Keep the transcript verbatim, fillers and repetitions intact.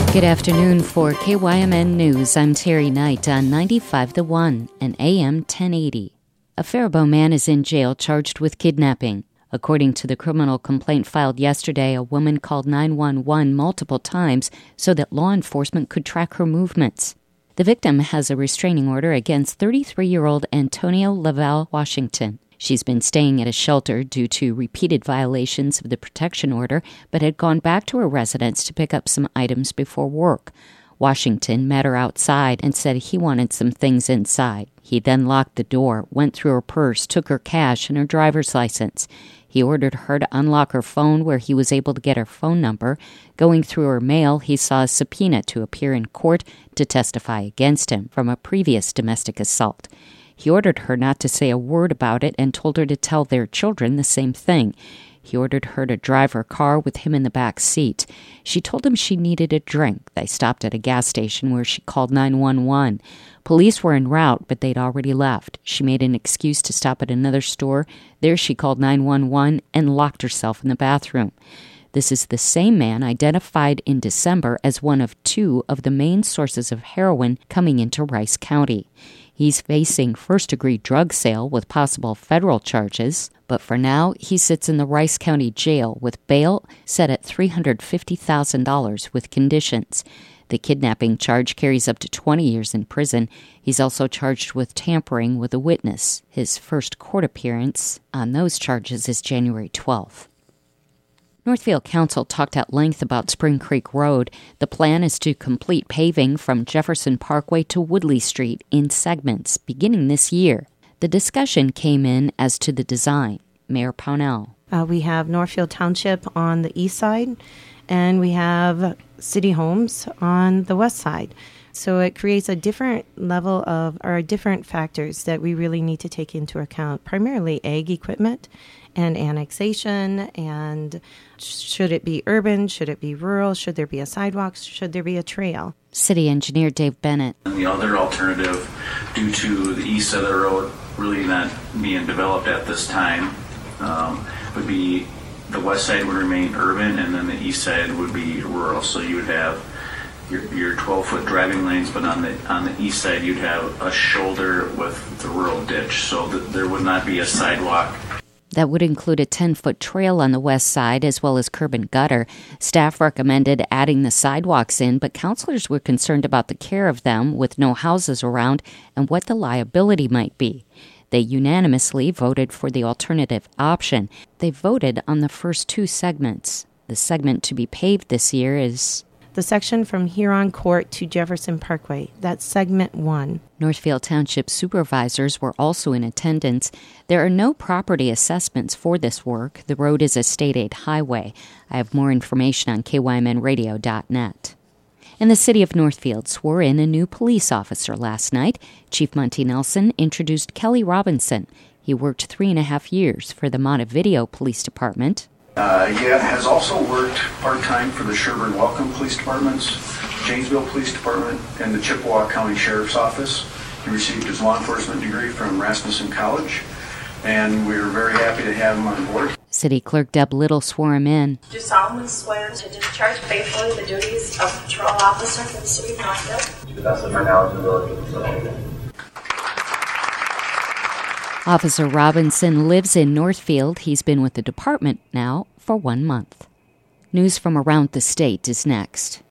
Good afternoon for K Y M N News. I'm Terry Knight on ninety-five The One and A M ten eighty. A Faribault man is in jail charged with kidnapping. According to the criminal complaint filed yesterday, a woman called nine one one multiple times so that law enforcement could track her movements. The victim has a restraining order against thirty-three-year-old Antonio Laval Washington. She's been staying at a shelter due to repeated violations of the protection order, but had gone back to her residence to pick up some items before work. Washington met her outside and said he wanted some things inside. He then locked the door, went through her purse, took her cash and her driver's license. He ordered her to unlock her phone, where he was able to get her phone number. Going through her mail, he saw a subpoena to appear in court to testify against him from a previous domestic assault. He ordered her not to say a word about it and told her to tell their children the same thing. He ordered her to drive her car with him in the back seat. She told him she needed a drink. They stopped at a gas station where she called nine one one. Police were en route, but they'd already left. She made an excuse to stop at another store. There she called nine one one and locked herself in the bathroom. This is the same man identified in December as one of two of the main sources of heroin coming into Rice County. He's facing first-degree drug sale with possible federal charges, but for now, he sits in the Rice County Jail with bail set at three hundred fifty thousand dollars with conditions. The kidnapping charge carries up to twenty years in prison. He's also charged with tampering with a witness. His first court appearance on those charges is January twelfth. Northfield Council talked at length about Spring Creek Road. The plan is to complete paving from Jefferson Parkway to Woodley Street in segments beginning this year. The discussion came in as to the design. Mayor Pownell. Uh, we have Northfield Township on the east side, and we have City Homes on the west side. So it creates a different level of, or different factors that we really need to take into account, primarily ag equipment and annexation, and should it be urban, should it be rural, should there be a sidewalk, should there be a trail. City Engineer Dave Bennett. And the other alternative, due to the east of the road really not being developed at this time, um, would be the west side would remain urban, and then the east side would be rural. So you would have your your twelve-foot driving lanes, but on the on the east side you'd have a shoulder with the rural ditch, so that there would not be a sidewalk. That would include a ten-foot trail on the west side as well as curb and gutter. Staff recommended adding the sidewalks in, but councilors were concerned about the care of them with no houses around and what the liability might be. They unanimously voted for the alternative option. They voted on the first two segments. The segment to be paved this year is the section from Huron Court to Jefferson Parkway. That's segment one. Northfield Township supervisors were also in attendance. There are no property assessments for this work. The road is a state aid highway. I have more information on K Y M N radio dot net. And the city of Northfield swore in a new police officer last night. Chief Monty Nelson introduced Kelly Robinson. He worked three and a half years for the Montevideo Police Department. Uh, yeah, has also worked part-time for the Sherburne Welcome Police Departments, Janesville Police Department, and the Chippewa County Sheriff's Office. He received his law enforcement degree from Rasmussen College, and we are very happy to have him on board. City Clerk Deb Little swore him in. Do solemnly swear to discharge faithfully the duties of patrol officer for the city of Northfield. To the best of my knowledge and ability, so help me God. Officer Robinson lives in Northfield. He's been with the department now for one month. News from around the state is next.